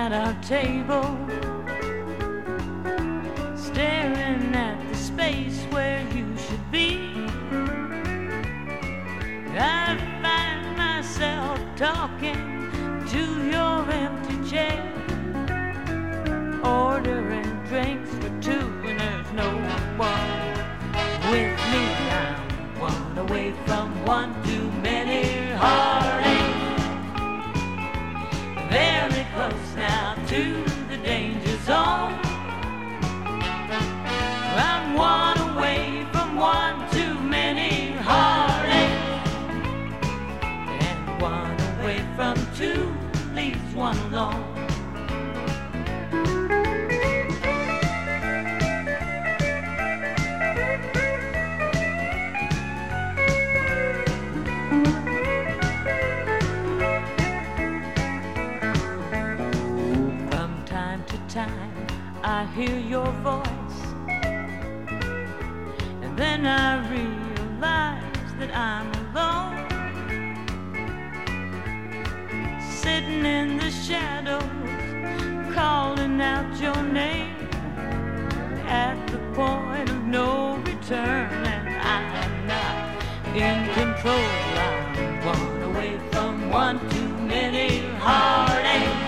at our table, staring at the space where you should be. I find myself talking to your empty chair, ordering drinks for two, and there's no one with me. I'm one away from one too many heartaches, very close now to the danger zone. I'm one away from one too many heartaches, and one away from two leaves one alone. From time to time I hear your voice, and then I realize that I'm alone, sitting in the shadows, calling out your name at the point of no return, and I'm not in control. I'm one away from one too many heartaches,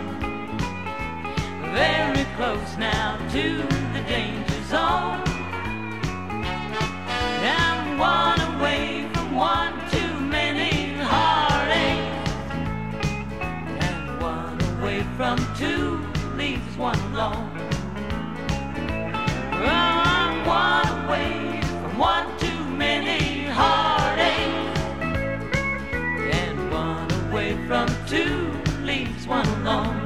very close now to the danger zone. I'm one away from one too many heartaches, and one away from two leaves one alone. Oh, I'm one away from one too many heartaches, and one away from two leaves one alone.